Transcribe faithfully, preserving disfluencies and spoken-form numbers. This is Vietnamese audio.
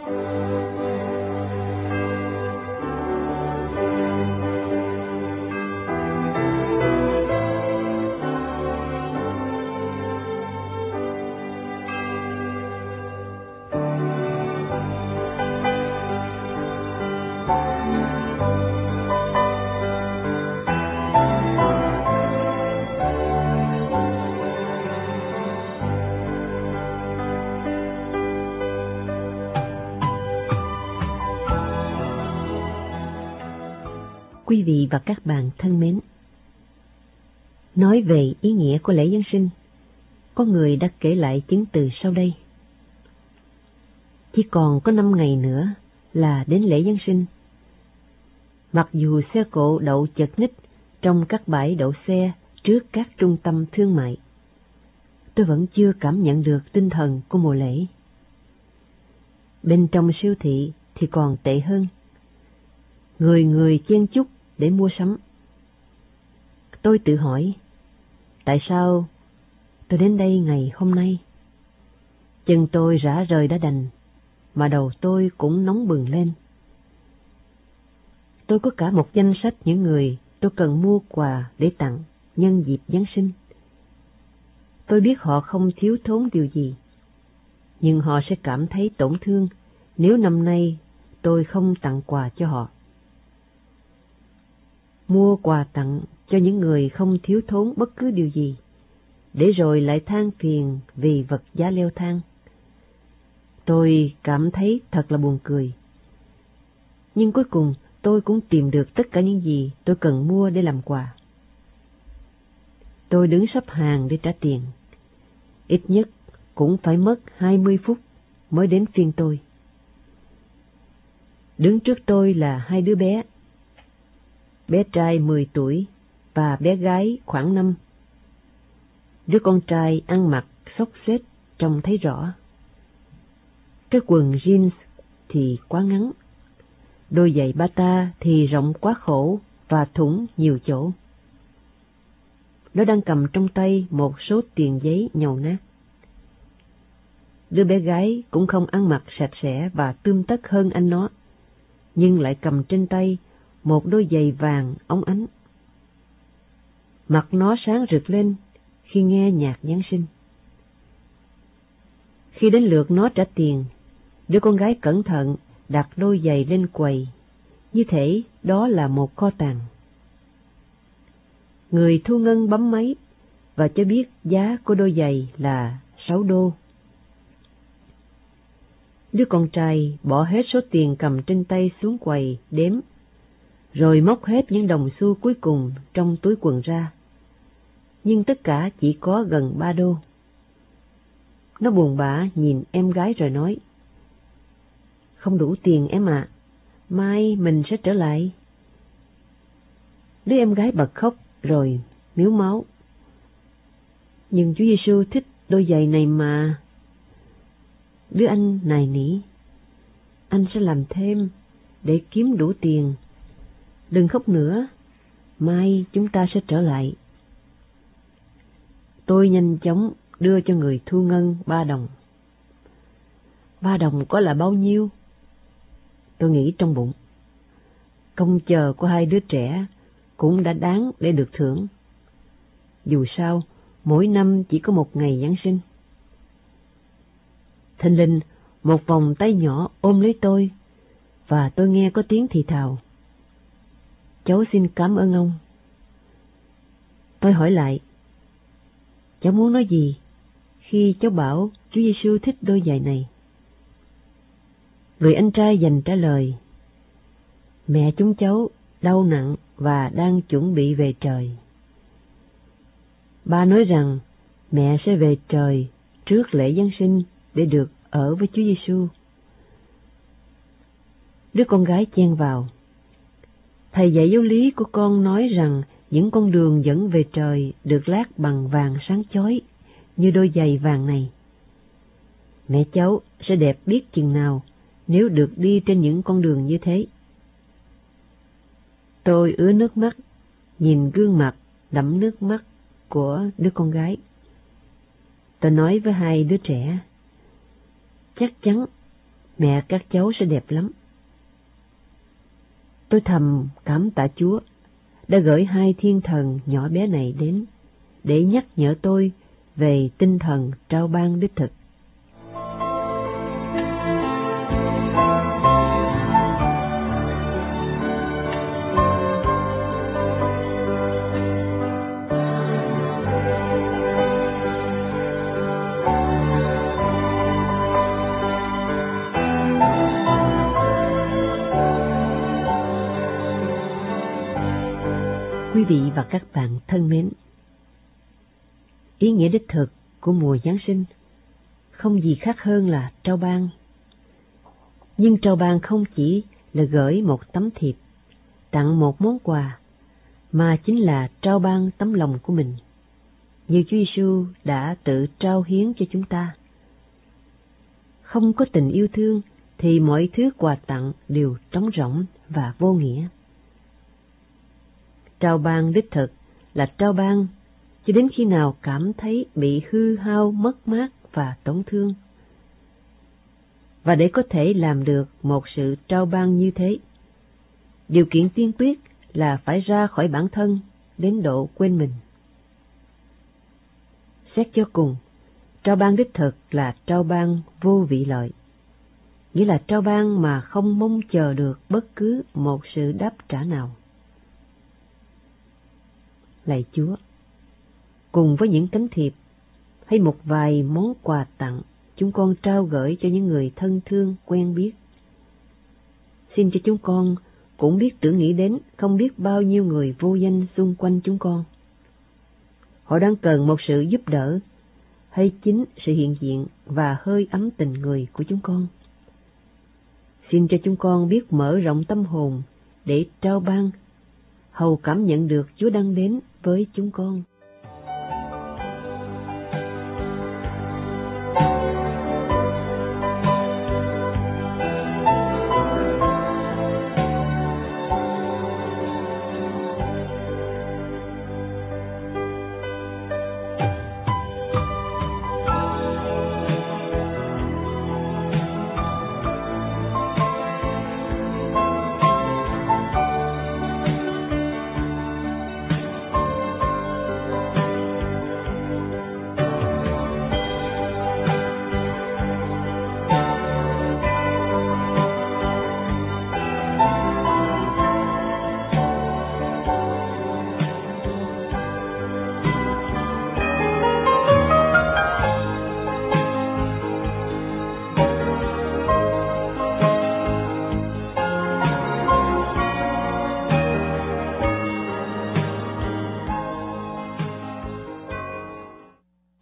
Quý vị và các bạn thân mến, nói về ý nghĩa của lễ Giáng sinh, có người đã kể lại chứng từ sau đây. Chỉ còn có năm ngày nữa là đến lễ Giáng sinh. Mặc dù xe cộ đậu chật ních trong các bãi đậu xe trước các trung tâm thương mại, tôi vẫn chưa cảm nhận được tinh thần của mùa lễ. Bên trong siêu thị thì còn tệ hơn. Người người chen chúc để mua sắm. Tôi tự hỏi, tại sao tôi đến đây ngày hôm nay? Chân tôi rã rời đã đành, mà đầu tôi cũng nóng bừng lên. Tôi có cả một danh sách những người tôi cần mua quà để tặng nhân dịp Giáng sinh. Tôi biết họ không thiếu thốn điều gì, nhưng họ sẽ cảm thấy tổn thương nếu năm nay tôi không tặng quà cho họ. Mua quà tặng cho những người không thiếu thốn bất cứ điều gì, để rồi lại than phiền vì vật giá leo thang. Tôi cảm thấy thật là buồn cười. Nhưng cuối cùng tôi cũng tìm được tất cả những gì tôi cần mua để làm quà. Tôi đứng xếp hàng để trả tiền. Ít nhất cũng phải mất hai mươi phút mới đến phiên tôi. Đứng trước tôi là hai đứa bé. Bé trai mười tuổi và bé gái khoảng năm. Đứa con trai ăn mặc xốc xếch trông thấy rõ. Cái quần jeans thì quá ngắn, đôi giày bata thì rộng quá khổ và thủng nhiều chỗ. Nó đang cầm trong tay một số tiền giấy nhầu nát. Đứa bé gái cũng không ăn mặc sạch sẽ và tươm tất hơn anh nó, nhưng lại cầm trên tay một đôi giày vàng óng ánh. Mặt nó sáng rực lên khi nghe nhạc Giáng sinh. Khi đến lượt nó trả tiền, đứa con gái cẩn thận đặt đôi giày lên quầy, như thể đó là một kho tàng. Người thu ngân bấm máy và cho biết giá của đôi giày là sáu đô. Đứa con trai bỏ hết số tiền cầm trên tay xuống quầy đếm, rồi móc hết những đồng xu cuối cùng trong túi quần ra. Nhưng tất cả chỉ có gần ba đô. Nó buồn bã nhìn em gái rồi nói, không đủ tiền em ạ, à, mai mình sẽ trở lại. Đứa em gái bật khóc rồi miếu máu. Nhưng Chúa Giêsu thích đôi giày này mà. Đứa anh nài nỉ, anh sẽ làm thêm để kiếm đủ tiền. Đừng khóc nữa, mai chúng ta sẽ trở lại. Tôi nhanh chóng đưa cho người thu ngân ba đồng. Ba đồng có là bao nhiêu? Tôi nghĩ trong bụng. Công chờ của hai đứa trẻ cũng đã đáng để được thưởng. Dù sao, mỗi năm chỉ có một ngày Giáng sinh. Thình lình, một vòng tay nhỏ ôm lấy tôi, và tôi nghe có tiếng thì thào, cháu xin cảm ơn ông. Tôi hỏi lại, cháu muốn nói gì khi cháu bảo Chúa Giêsu thích đôi giày này? Người anh trai dành trả lời, mẹ chúng cháu đau nặng và đang chuẩn bị về trời. Ba nói rằng mẹ sẽ về trời trước lễ Giáng sinh để được ở với Chúa Giêsu. Đứa con gái chen vào, thầy dạy giáo lý của con nói rằng những con đường dẫn về trời được lát bằng vàng sáng chói như đôi giày vàng này. Mẹ cháu sẽ đẹp biết chừng nào nếu được đi trên những con đường như thế. Tôi ứa nước mắt nhìn gương mặt đẫm nước mắt của đứa con gái. Tôi nói với hai đứa trẻ, chắc chắn mẹ các cháu sẽ đẹp lắm. Tôi thầm cảm tạ Chúa đã gửi hai thiên thần nhỏ bé này đến để nhắc nhở tôi về tinh thần trao ban đích thực. Quý vị và các bạn thân mến, ý nghĩa đích thực của mùa Giáng sinh không gì khác hơn là trao ban. Nhưng trao ban không chỉ là gửi một tấm thiệp, tặng một món quà, mà chính là trao ban tấm lòng của mình, như Chúa Giêsu đã tự trao hiến cho chúng ta. Không có tình yêu thương thì mọi thứ quà tặng đều trống rỗng và vô nghĩa. Trao ban đích thực là trao ban cho đến khi nào cảm thấy bị hư hao, mất mát và tổn thương. Và để có thể làm được một sự trao ban như thế, điều kiện tiên quyết là phải ra khỏi bản thân đến độ quên mình. Xét cho cùng, trao ban đích thực là trao ban vô vị lợi, nghĩa là trao ban mà không mong chờ được bất cứ một sự đáp trả nào. Lạy Chúa, cùng với những tấm thiệp hay một vài món quà tặng chúng con trao gửi cho những người thân thương quen biết, xin cho chúng con cũng biết tưởng nghĩ đến không biết bao nhiêu người vô danh xung quanh chúng con. Họ đang cần một sự giúp đỡ hay chính sự hiện diện và hơi ấm tình người của chúng con. Xin cho chúng con biết mở rộng tâm hồn để trao ban, hầu cảm nhận được Chúa đang đến với chúng con.